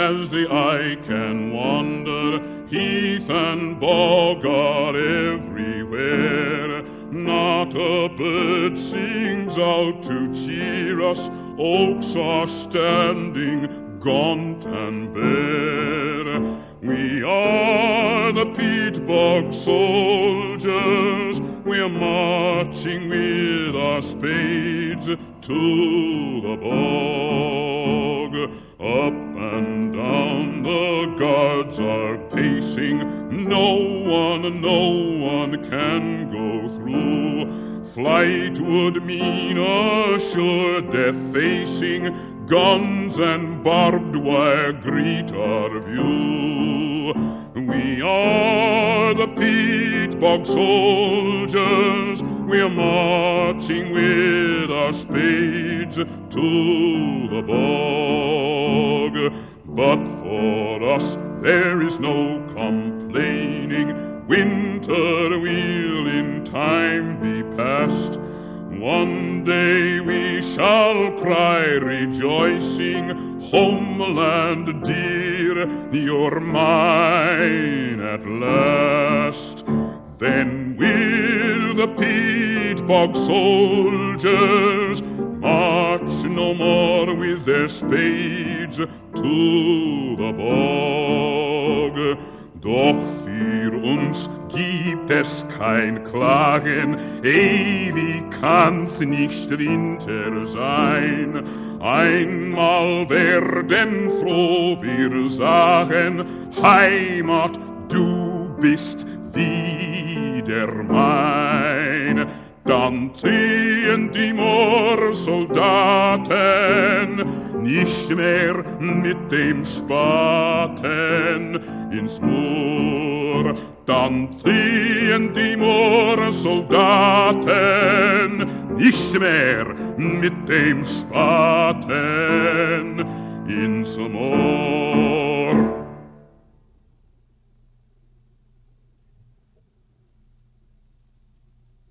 as the eye can wander, heath and bog are everywhere. Not a bird sings out to cheer us, oaks are standing gaunt and bare. We are the peat bog soldiers, we're marching with our spades to the bog. Up and down the guards are pacing, no one can go through. Flight would mean a sure death facing, guns and barbed wire greet our view. We are the peat bog soldiers, we're marching with our spades to the bog. But for us there is no complaining, winter will in time be past. One day we shall cry rejoicing, homeland dear, you're mine at last. Then will the peat bog soldiers march no more with their spades to the bog. Doch für uns gibt es kein Klagen, ewig kann's nicht Winter sein. Einmal werden froh wir sagen, Heimat, du bist wieder mein. Dann ziehen die Moorsoldaten nicht mehr mit dem Spaten ins Moor. Dann ziehen die Moorsoldaten nicht mehr mit dem Spaten ins Moor.